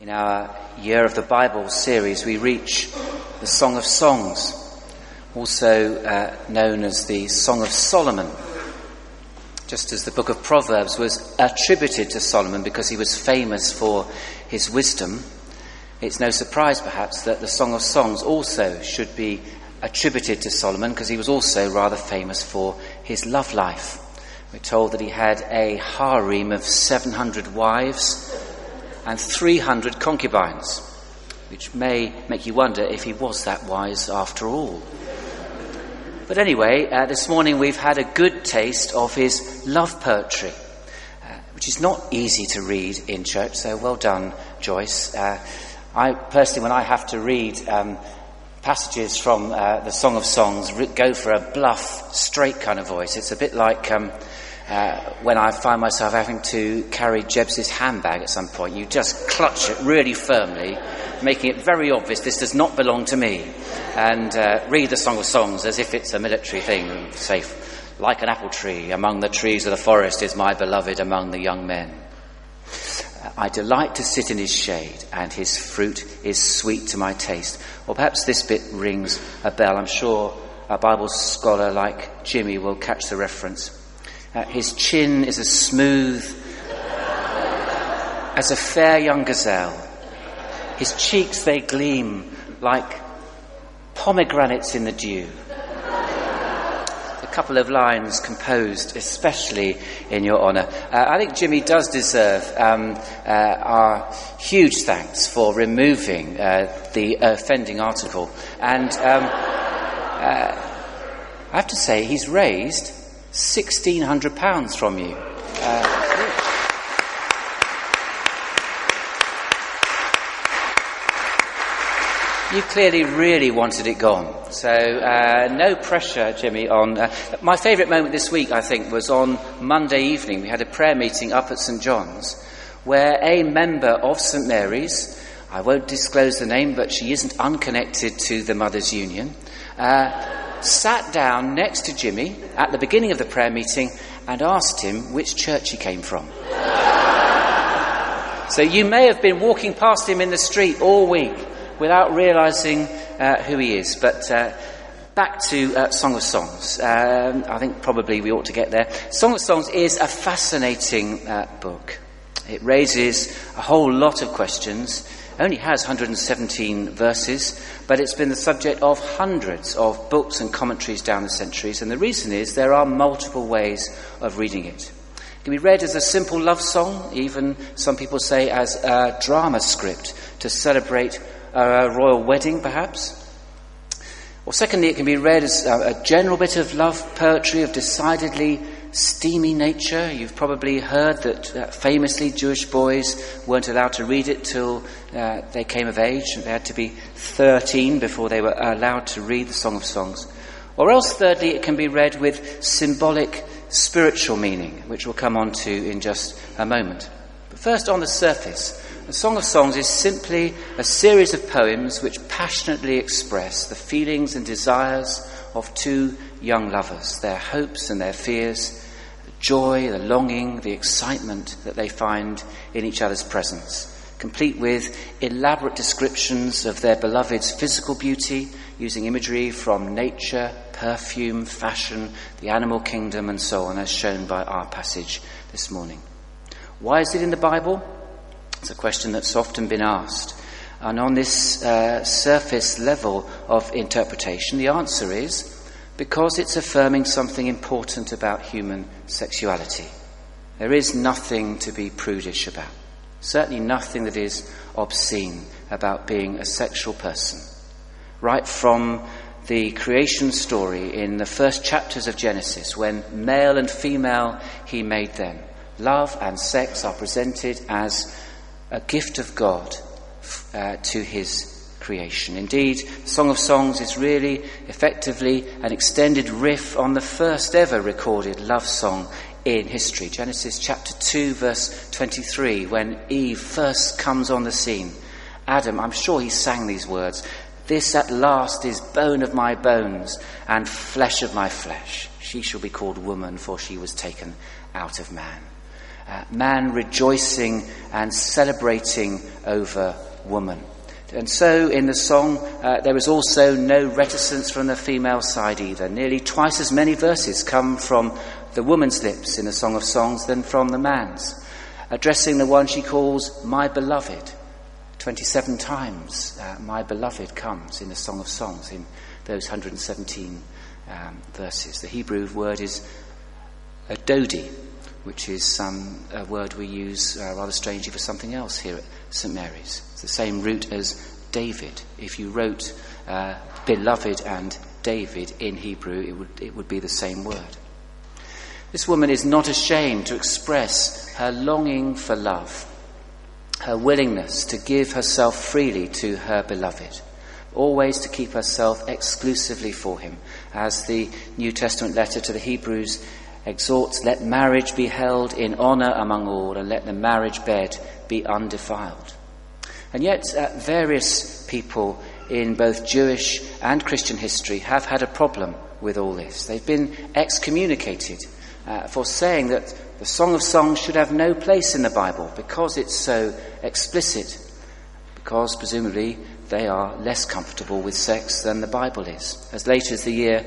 In our Year of the Bible series, we reach the Song of Songs, also known as the Song of Solomon. Just as the book of Proverbs was attributed to Solomon because he was famous for his wisdom, it's no surprise perhaps that the Song of Songs also should be attributed to Solomon because he was also rather famous for his love life. We're told that he had a harem of 700 wives and 300 concubines, which may make you wonder if he was that wise after all. But anyway, this morning we've had a good taste of his love poetry, which is not easy to read in church, so well done, Joyce. I personally, when I have to read passages from the Song of Songs, go for a bluff, straight kind of voice. It's a bit like when I find myself having to carry Jeb's handbag at some point. You just clutch it really firmly, making it very obvious this does not belong to me, and read the Song of Songs as if it's a military thing, and say, like an apple tree among the trees of the forest is my beloved among the young men. I delight to sit in his shade, and his fruit is sweet to my taste. Or perhaps this bit rings a bell. I'm sure a Bible scholar like Jimmy will catch the reference. His chin is as smooth as a fair young gazelle. His cheeks, they gleam like pomegranates in the dew. A couple of lines composed especially in your honour. I think Jimmy does deserve our huge thanks for removing the offending article. And I have to say, he's raised £1,600 from you. You clearly really wanted it gone. So no pressure, Jimmy, on... my favourite moment this week, I think, was on Monday evening. We had a prayer meeting up at St John's where a member of St Mary's, I won't disclose the name, but she isn't unconnected to the Mothers' Union, sat down next to Jimmy at the beginning of the prayer meeting and asked him which church he came from. So you may have been walking past him in the street all week without realising who he is. But back to Song of Songs. I think probably we ought to get there. Song of Songs is a fascinating book. It raises a whole lot of questions. It only has 117 verses, but it's been the subject of hundreds of books and commentaries down the centuries, and the reason is there are multiple ways of reading it. It can be read as a simple love song, even some people say as a drama script to celebrate a royal wedding, perhaps. Or secondly, it can be read as a general bit of love poetry of decidedly steamy nature. You've probably heard that famously Jewish boys weren't allowed to read it till they came of age. They had to be 13 before they were allowed to read the Song of Songs. Or else, thirdly, it can be read with symbolic spiritual meaning, which we'll come on to in just a moment. But first, on the surface, the Song of Songs is simply a series of poems which passionately express the feelings and desires of two young lovers, their hopes and their fears, the joy, the longing, the excitement that they find in each other's presence, complete with elaborate descriptions of their beloved's physical beauty, using imagery from nature, perfume, fashion, the animal kingdom, and so on, as shown by our passage this morning. Why is it in the Bible? It's a question that's often been asked. And on this surface level of interpretation, the answer is because it's affirming something important about human sexuality. There is nothing to be prudish about. Certainly nothing that is obscene about being a sexual person. Right from the creation story in the first chapters of Genesis, when male and female he made them, love and sex are presented as a gift of God to his creation. Indeed, Song of Songs is really effectively an extended riff on the first ever recorded love song in history. Genesis chapter 2 verse 23, when Eve first comes on the scene. Adam, I'm sure he sang these words, "This at last is bone of my bones and flesh of my flesh. She shall be called woman, for she was taken out of man." Man rejoicing and celebrating over woman. And so in the song, there is also no reticence from the female side either. Nearly twice as many verses come from the woman's lips in the Song of Songs than from the man's, addressing the one she calls my beloved. 27 times my beloved comes in the Song of Songs in those 117 verses. The Hebrew word is adodi, which is a word we use rather strangely for something else here at St. Mary's. It's the same root as David. If you wrote beloved and David in Hebrew, it would be the same word. This woman is not ashamed to express her longing for love, her willingness to give herself freely to her beloved, always to keep herself exclusively for him. As the New Testament letter to the Hebrews exhorts, let marriage be held in honour among all, and let the marriage bed be undefiled. And yet various people in both Jewish and Christian history have had a problem with all this. They've been excommunicated for saying that the Song of Songs should have no place in the Bible because it's so explicit, because presumably they are less comfortable with sex than the Bible is. As late as the year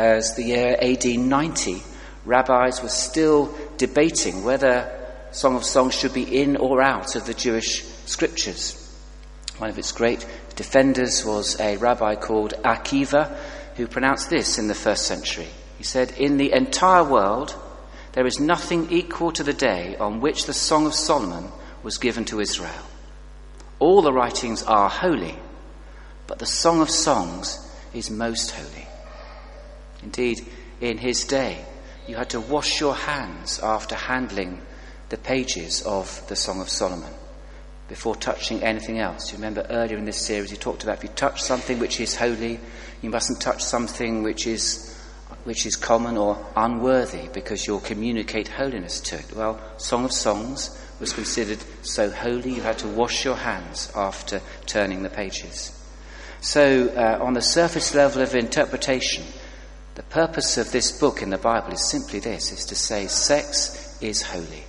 AD 90, rabbis were still debating whether Song of Songs should be in or out of the Jewish scriptures. One of its great defenders was a rabbi called Akiva, who pronounced this in the first century. He said, in the entire world, there is nothing equal to the day on which the Song of Solomon was given to Israel. All the writings are holy, but the Song of Songs is most holy. Indeed, in his day, you had to wash your hands after handling the pages of the Song of Solomon before touching anything else. You remember earlier in this series, he talked about if you touch something which is holy, you mustn't touch something which is common or unworthy, because you'll communicate holiness to it. Well, Song of Songs was considered so holy you had to wash your hands after turning the pages. So on the surface level of interpretation, the purpose of this book in the Bible is simply this, is to say sex is holy.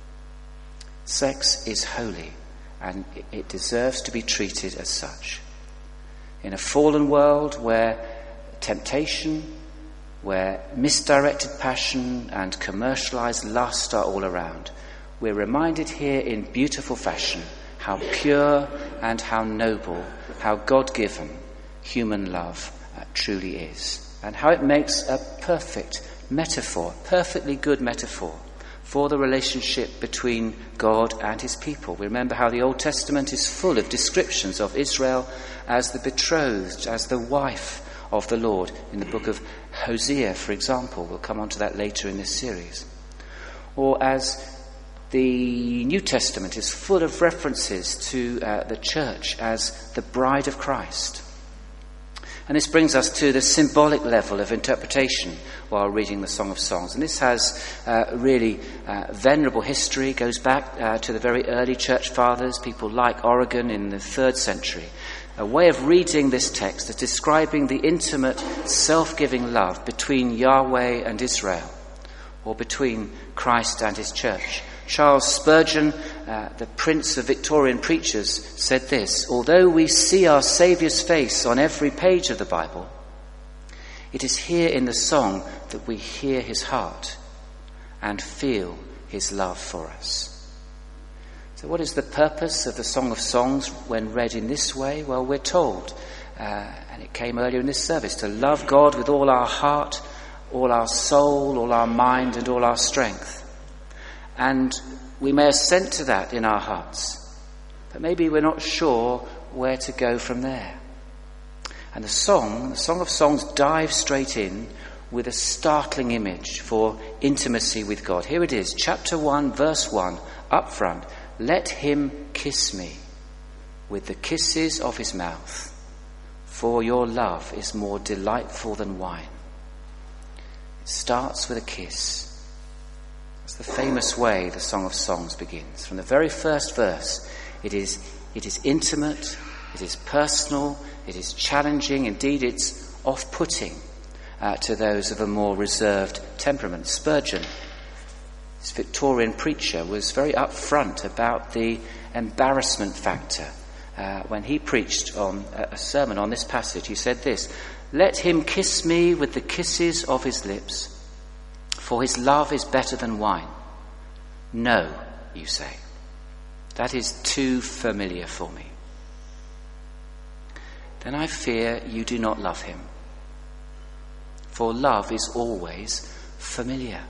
Sex is holy, and it deserves to be treated as such. In a fallen world where temptation, where misdirected passion and commercialized lust are all around, we're reminded here in beautiful fashion how pure and how noble, how God-given human love truly is, and how it makes a perfect metaphor, perfectly good metaphor for the relationship between God and his people. We remember how the Old Testament is full of descriptions of Israel as the betrothed, as the wife of the Lord. In the book of Hosea, for example, we'll come on to that later in this series. Or as the New Testament is full of references to the church as the bride of Christ. And this brings us to the symbolic level of interpretation while reading the Song of Songs. And this has really venerable history, goes back to the very early church fathers, people like Origen in the 3rd century. A way of reading this text as describing the intimate, self-giving love between Yahweh and Israel, or between Christ and his church. Charles Spurgeon, the prince of Victorian preachers, said this: although we see our Saviour's face on every page of the Bible, it is here in the song that we hear his heart and feel his love for us. So what is the purpose of the Song of Songs when read in this way? Well, we're told, and it came earlier in this service, to love God with all our heart, all our soul, all our mind, and all our strength. And we may assent to that in our hearts, but maybe we're not sure where to go from there. And the Song of Songs dives straight in with a startling image for intimacy with God. Here it is, chapter 1, verse 1, up front. Let him kiss me with the kisses of his mouth, for your love is more delightful than wine. It starts with a kiss. It's the famous way the Song of Songs begins. From the very first verse, it is intimate, it is personal, it is challenging, indeed it's off-putting to those of a more reserved temperament. Spurgeon This Victorian preacher was very upfront about the embarrassment factor. When he preached on a sermon on this passage, he said this: "Let him kiss me with the kisses of his lips, for his love is better than wine." No, you say. That is too familiar for me. Then I fear you do not love him. For love is always familiar.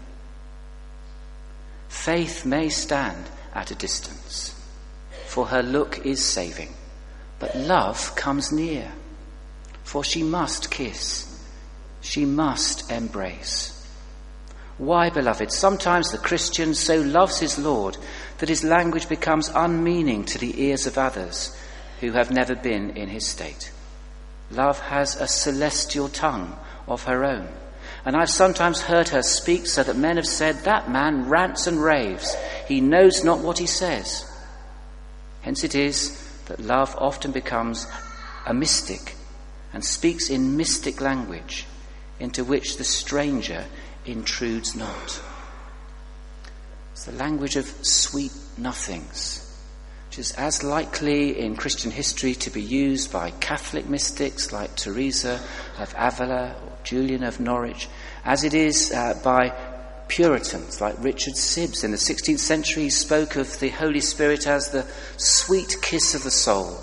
Faith may stand at a distance, for her look is saving, but love comes near, for she must kiss, she must embrace. Why, beloved, sometimes the Christian so loves his Lord that his language becomes unmeaning to the ears of others who have never been in his state. Love has a celestial tongue of her own, and I've sometimes heard her speak so that men have said, "That man rants and raves, he knows not what he says." Hence it is that love often becomes a mystic and speaks in mystic language into which the stranger intrudes not. It's the language of sweet nothings, which is as likely in Christian history to be used by Catholic mystics like Teresa of Avila or Julian of Norwich, as it is by Puritans like Richard Sibbes. In the 16th century, he spoke of the Holy Spirit as the sweet kiss of the soul.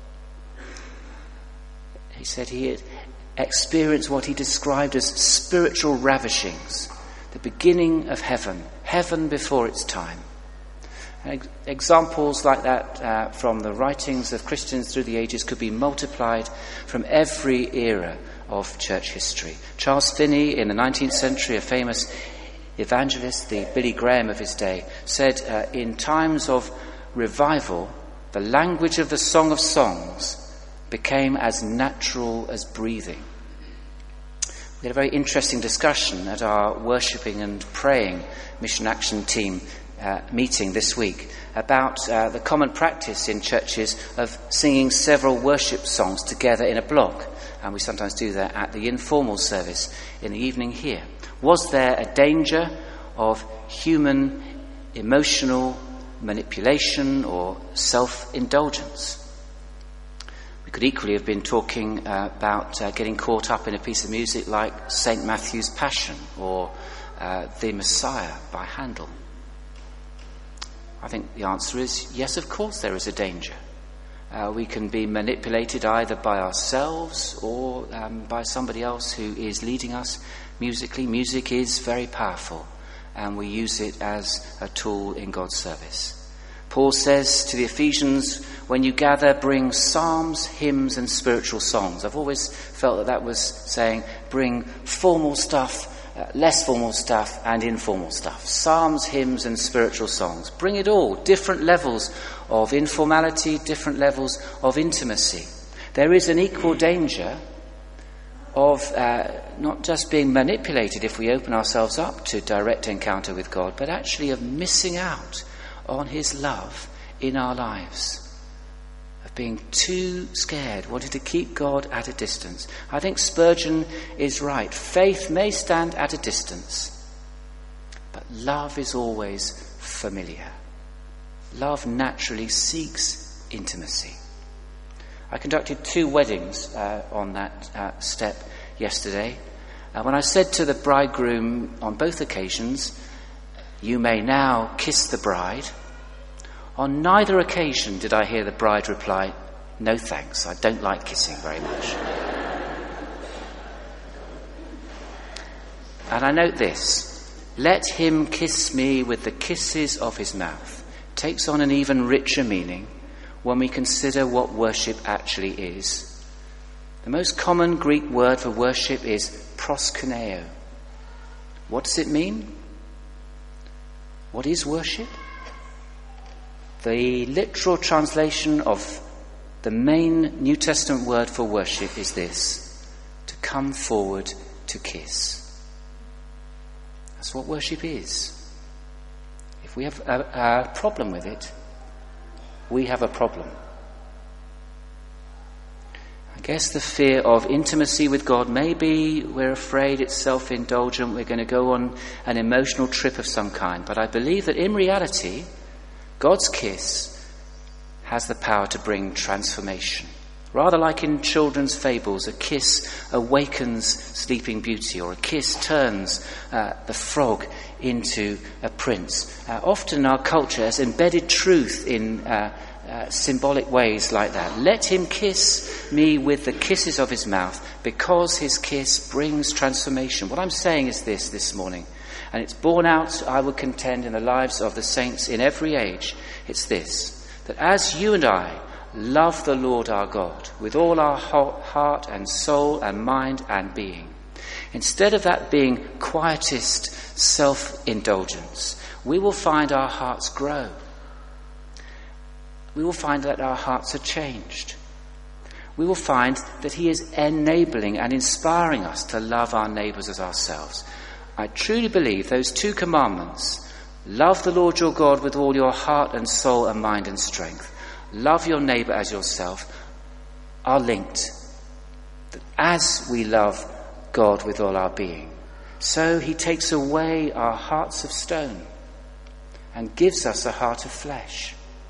He said he had experienced what he described as spiritual ravishings, the beginning of heaven, heaven before its time. Examples like that from the writings of Christians through the ages could be multiplied from every era of church history. Charles Finney in the 19th century, a famous evangelist, the Billy Graham of his day, said in times of revival, the language of the Song of Songs became as natural as breathing. We had a very interesting discussion at our worshipping and praying Mission Action Team meeting this week about the common practice in churches of singing several worship songs together in a block. And we sometimes do that at the informal service in the evening here. Was there a danger of human emotional manipulation or self-indulgence? We could equally have been talking about getting caught up in a piece of music like St. Matthew's Passion or The Messiah by Handel. I think the answer is yes, of course there is a danger. We can be manipulated either by ourselves or by somebody else who is leading us musically. Music is very powerful, and we use it as a tool in God's service. Paul says to the Ephesians, when you gather, bring psalms, hymns and spiritual songs. I've always felt that that was saying bring formal stuff, less formal stuff and informal stuff. Psalms, hymns and spiritual songs. Bring it all. Different levels of informality, different levels of intimacy. There is an equal danger of not just being manipulated if we open ourselves up to direct encounter with God, but actually of missing out on his love in our lives. Of being too scared, wanting to keep God at a distance. I think Spurgeon is right. Faith may stand at a distance, but love is always familiar. Love naturally seeks intimacy. I conducted 2 weddings on that step yesterday. When I said to the bridegroom on both occasions, "You may now kiss the bride," on neither occasion did I hear the bride reply, "No thanks, I don't like kissing very much." And I note this: "Let him kiss me with the kisses of his mouth" takes on an even richer meaning when we consider what worship actually is. The most common Greek word for worship is proskuneo. What does it mean? What is worship? The literal translation of the main New Testament word for worship is this: to come forward to kiss. That's what worship is. If we have a problem with it, we have a problem. guess the fear of intimacy with God. Maybe we're afraid it's self-indulgent. We're going to go on an emotional trip of some kind. But I believe that in reality, God's kiss has the power to bring transformation. Rather like in children's fables, a kiss awakens Sleeping Beauty, or a kiss turns the frog into a prince. Often our culture has embedded truth in symbolic ways like that. Let him kiss me with the kisses of his mouth, because his kiss brings transformation. What I'm saying is this morning, and it's borne out, I would contend, in the lives of the saints in every age. It's this, that as you and I love the Lord our God with all our heart and soul and mind and being, instead of that being quietist self-indulgence, we will find our hearts grow. We will find that our hearts are changed. We will find that he is enabling and inspiring us to love our neighbours as ourselves. I truly believe those two commandments, love the Lord your God with all your heart and soul and mind and strength, love your neighbour as yourself, are linked. That as we love God with all our being, so he takes away our hearts of stone and gives us a heart of flesh.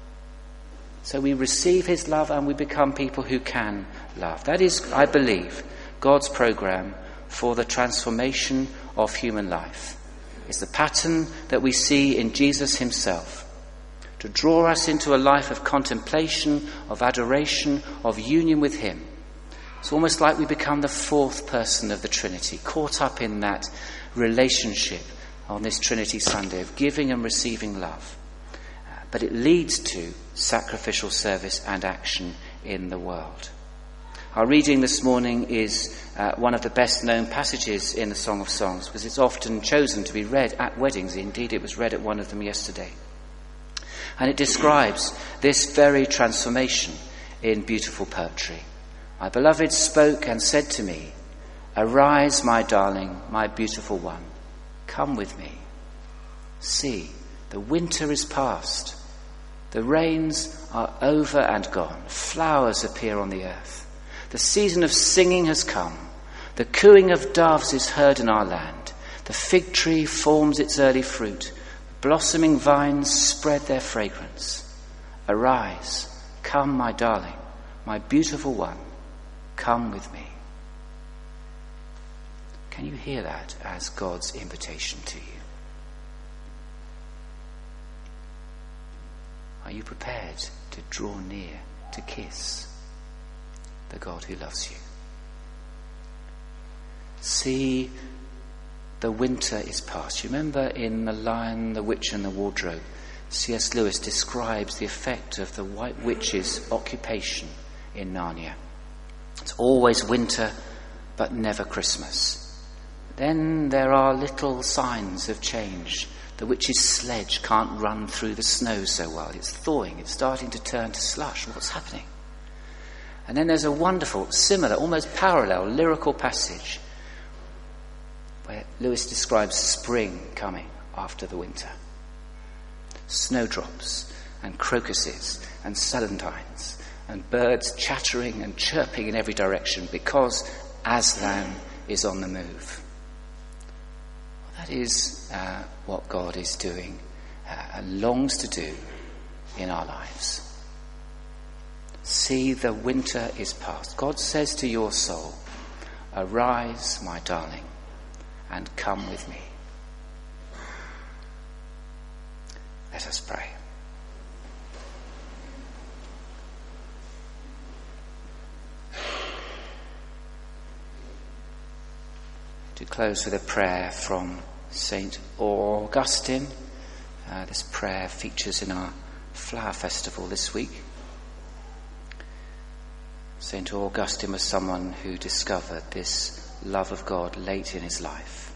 So we receive his love and we become people who can love. That is, I believe, God's programme for the transformation of human life. It's the pattern that we see in Jesus himself, to draw us into a life of contemplation, of adoration, of union with him. It's almost like we become the fourth person of the Trinity, caught up in that relationship on this Trinity Sunday of giving and receiving love. But it leads to sacrificial service and action in the world. Our reading this morning is one of the best known passages in the Song of Songs, because it's often chosen to be read at weddings. Indeed, it was read at one of them yesterday. And it describes this very transformation in beautiful poetry. My beloved spoke and said to me, arise, my darling, my beautiful one, come with me. See, the winter is past. The rains are over and gone. Flowers appear on the earth. The season of singing has come. The cooing of doves is heard in our land. The fig tree forms its early fruit. Blossoming vines spread their fragrance. Arise, come, my darling, my beautiful one, come with me. Can you hear that as God's invitation to you? Are you prepared to draw near, to kiss the God who loves you? See, the winter is past. You remember in The Lion, the Witch and the Wardrobe, C.S. Lewis describes the effect of the White Witch's occupation in Narnia. It's always winter, but never Christmas. Then there are little signs of change. The witch's sledge can't run through the snow so well. It's thawing. It's starting to turn to slush. What's happening? And then there's a wonderful, similar, almost parallel lyrical passage where Lewis describes spring coming after the winter. Snowdrops and crocuses and celandines and birds chattering and chirping in every direction because Aslan is on the move. That is what God is doing and longs to do in our lives. See, the winter is past. God says to your soul, arise, my darling, and come with me. Let us pray. To close with a prayer from St. Augustine. This prayer features in our flower festival this week. St. Augustine was someone who discovered this love of God late in his life.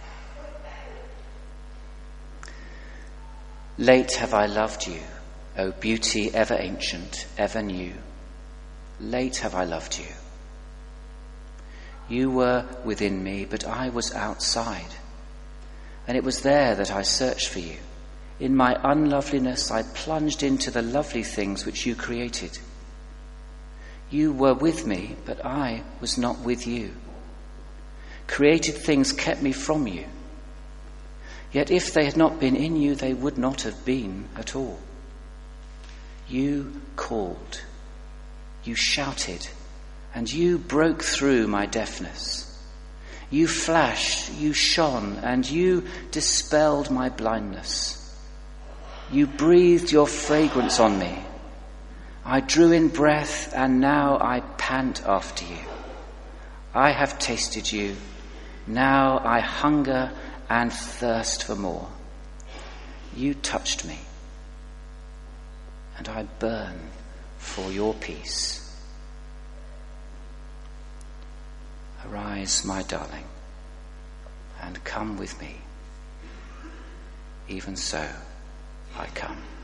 Late have I loved you, O beauty ever ancient, ever new. Late have I loved you. You were within me, but I was outside. And it was there that I searched for you. In my unloveliness, I plunged into the lovely things which you created. You were with me, but I was not with you. Created things kept me from you. Yet if they had not been in you, they would not have been at all. You called, you shouted, and you broke through my deafness. You flashed, you shone, and you dispelled my blindness. You breathed your fragrance on me. I drew in breath, and now I pant after you. I have tasted you. Now I hunger and thirst for more. You touched me, and I burn for your peace. Arise, my darling, and come with me. Even so, I come.